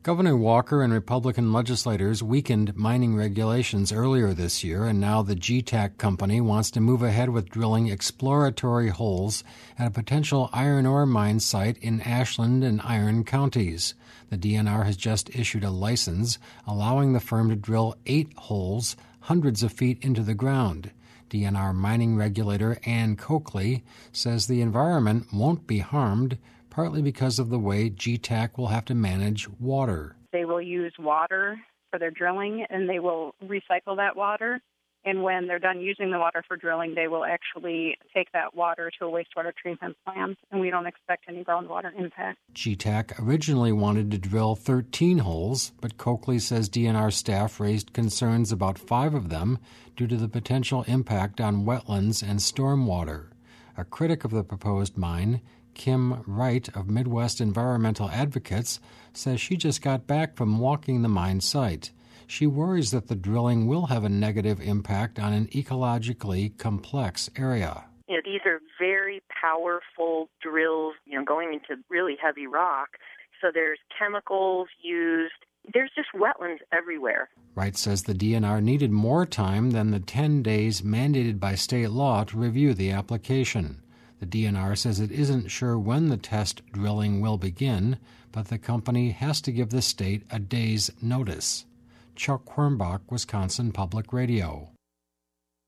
Governor Walker and Republican legislators weakened mining regulations earlier this year, and now the GTAC company wants to move ahead with drilling exploratory holes at a potential iron ore mine site in Ashland and Iron counties. The DNR has just issued a license allowing the firm to drill 8 holes hundreds of feet into the ground. DNR mining regulator Ann Coakley says the environment won't be harmed, partly because of the way GTAC will have to manage water. They will use water for their drilling, and they will recycle that water. And when they're done using the water for drilling, they will actually take that water to a wastewater treatment plant, and we don't expect any groundwater impact. GTAC originally wanted to drill 13 holes, but Coakley says DNR staff raised concerns about 5 of them due to the potential impact on wetlands and stormwater. A critic of the proposed mine, Kim Wright of Midwest Environmental Advocates, says she just got back from walking the mine site. She worries that the drilling will have a negative impact on an ecologically complex area. These are very powerful drills, going into really heavy rock. So there's chemicals used. There's just wetlands everywhere. Wright says the DNR needed more time than the 10 days mandated by state law to review the application. The DNR says it isn't sure when the test drilling will begin, but the company has to give the state a day's notice. Chuck Quirmbach, Wisconsin Public Radio.